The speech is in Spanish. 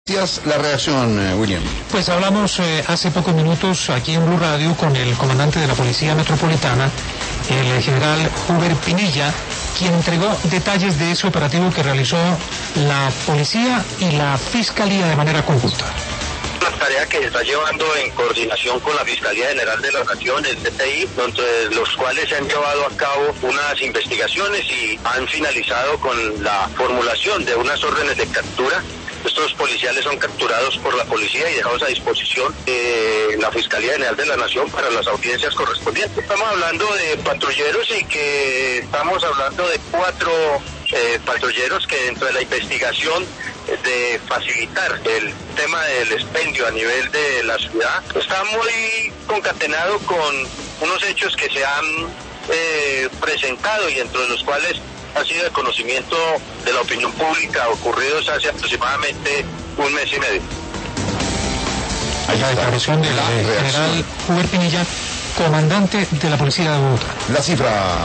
La reacción, William. Pues hablamos hace pocos minutos aquí en Blue Radio con el comandante de la Policía Metropolitana, el general Huber Pinilla, quien entregó detalles de ese operativo que realizó la policía y la Fiscalía de manera conjunta. Una tarea que se está llevando en coordinación con la Fiscalía General de la Nación, el CTI, donde los cuales se han llevado a cabo unas investigaciones y han finalizado con la formulación de unas órdenes de captura. Estos policiales son capturados por la policía y dejados a disposición de la Fiscalía General de la Nación para las audiencias correspondientes. Estamos hablando de patrulleros y que estamos hablando de 4 patrulleros que dentro de la investigación de facilitar el tema del expendio a nivel de la ciudad está muy concatenado con unos hechos que se han presentado y dentro de los cuales ha sido de conocimiento de la opinión pública ocurridos hace aproximadamente un mes y medio. La declaración del general Huber Pinilla, comandante de la Policía de Bogotá. La cifra.